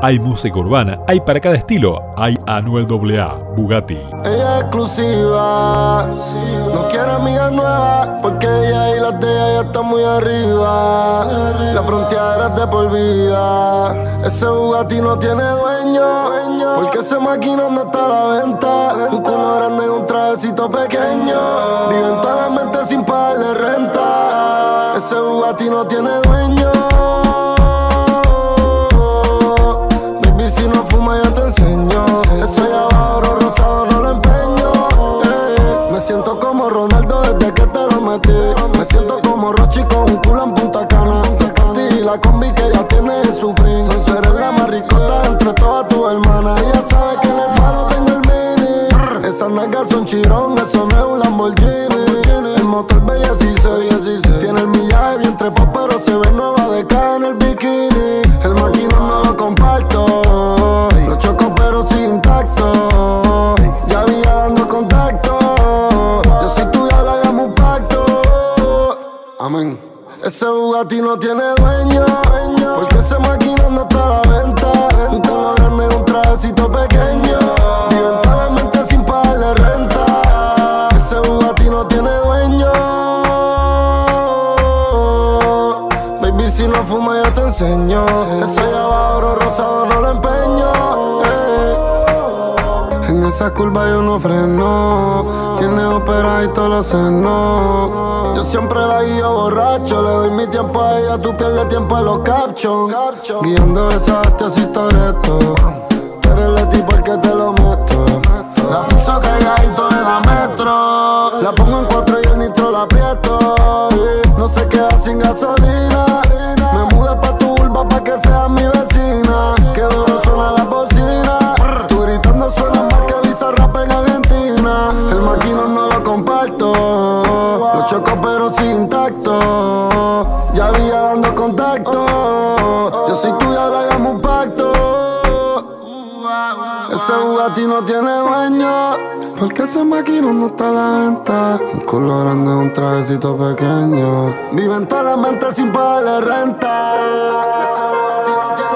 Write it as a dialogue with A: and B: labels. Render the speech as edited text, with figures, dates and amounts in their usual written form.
A: Hay música urbana, hay para cada estilo. Hay Anuel AA, Bugatti.
B: Ella es exclusiva, no quiere amigas nuevas, porque ella y las de ella ya están muy arriba. La frontera es de por vida. Ese Bugatti no tiene dueño, porque ese maquinón no está a la venta. Un culo grande en un trajecito pequeño. Vive en toda la mente sin pagarle renta. Ese Bugatti no tiene dueño. Baby, si no fuma yo te enseño. Eso ya va oro rosado, no lo empeño. Me siento como Ronaldo desde que te lo metí. Me siento como Rochi con un culo en Punta Cana. Y la combi que ya tiene en su print. Son eres la más ricota entre todas tus hermanas. Ella sabe que en el palo tengo el mini. Esas nalgas son chirón, eso no es un Lamborghini. El motor B16 tiene el millaje bien trepado, pero se ve nueva de cara en el bikini. El maquinón no lo comparto, lo choco pero sin tacto. Ya había dando contacto, yo soy tuya, ahora hagamos un pacto. Amén. Ese Bugatti no tiene dueño, porque ese maquinón no está a la venta. Un color grande en un trajecito pequeño. Vive en toda la mente sin pagarle renta. Ese Bugatti no tiene dueño. Baby, si no fuma yo te enseño. Eso ya va oro rosado, no lo empeño. En esa curva yo no freno. Tiene ópera y todos los senos. Yo siempre la guío borracho. Le doy mi tiempo a ella, tú pierdes tiempo en los captions. Guiando esa bestia si Toretto. Tú eres el tipo el que te lo meto. La piso cargadito en la metro. La pongo en 4 y el nitro la aprieto. No se queda sin gasolina. Me mudé pa' tu urba pa' que seas mi vecina. Que duro suena la bocina. Tú gritando suena más que Bizarrap en Argentina. El maquinón no lo comparto, lo choco pero sin tacto. Ya había dando contacto. Yo soy tuya, ahora hagamos un pacto. Ese Bugatti no tiene dueño, porque ese maquinón no está a la venta. Un culo grande, un trajecito pequeño. Vive en toda la mente sin pagarle renta. Ese Bugatti no tiene